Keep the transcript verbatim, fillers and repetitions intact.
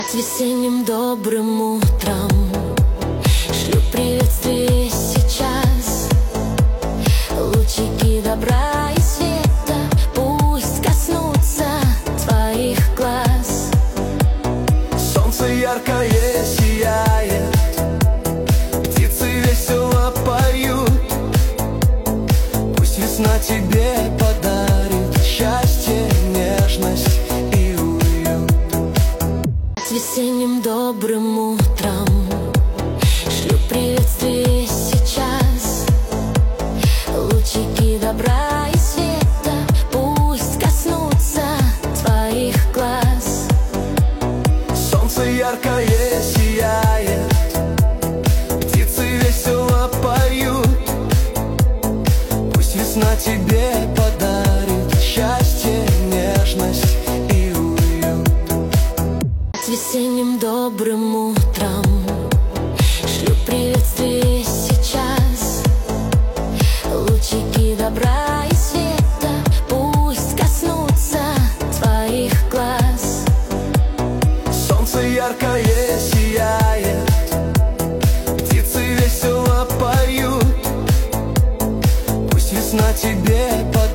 С весенним добрым утром шлю приветствие сейчас. Лучики добра и света пусть коснутся твоих глаз. Солнце яркое сияет, птицы весело поют. Пусть весна тебе подарит счастье, нежность и уют. С весенним добрым утром шлю приветствие сейчас. Лучики добра и света пусть коснутся твоих глаз. Солнце яркое сияет, птицы весело поют. Пусть весна тебе подарит счастье, нежность и уют. С весенним добрым утром шлю приветствие сейчас. Лучики добра и света пусть коснутся твоих глаз. Солнце яркое